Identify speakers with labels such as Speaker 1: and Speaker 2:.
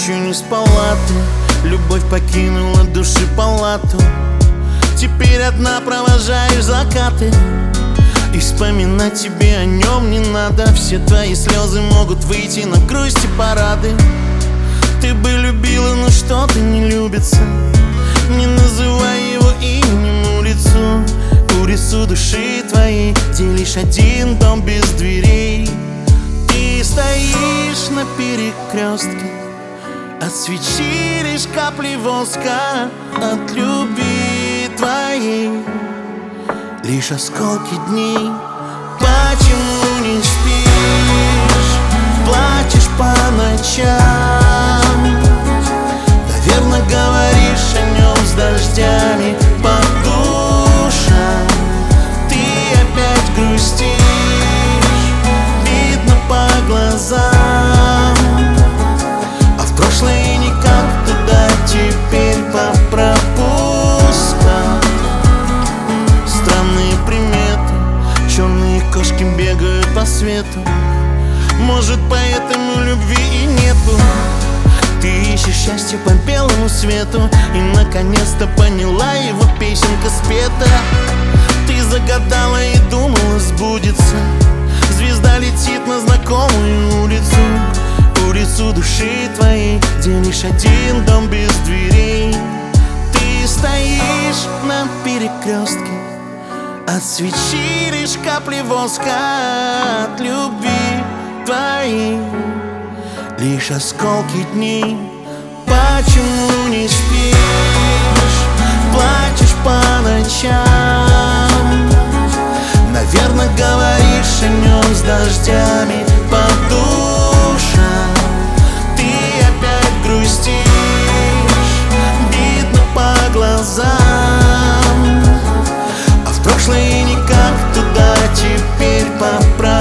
Speaker 1: Ночью не спала ты, любовь покинула души палату. Теперь одна провожаешь закаты, и вспоминать тебе о нем не надо. Все твои слезы могут выйти на грусти парады. Ты бы любила, но что-то не любится. Не называй его именем улицу души твоей, где лишь один дом без дверей. Ты стоишь на перекрестке, от свечи лишь капли воска. От любви твоей лишь осколки дней. Почему не спишь, плачешь по ночам? Наверно, говоришь о нем с дождями по душам. Ты опять грустишь, видно по глазам. А в прошлое никак туда, теперь по пропускам. Странные приметы, черные кошки бегают по свету. Может, поэтому любви и нету. Ты ищешь счастье по белому свету, и наконец-то поняла, его песенка спета. Ты загадала и думала, сбудется. Звезда летит на знакомую улицу души твоей, где лишь один дом без дверей. Ты стоишь на перекрестке, от свечи лишь капли воска. От любви твоей лишь осколки дней. Почему не спишь, плачешь по ночам? Наверно, говоришь о нем с дождями по душам. Ты опять грустишь, видно по глазам. А в прошлое никак туда, теперь по правде.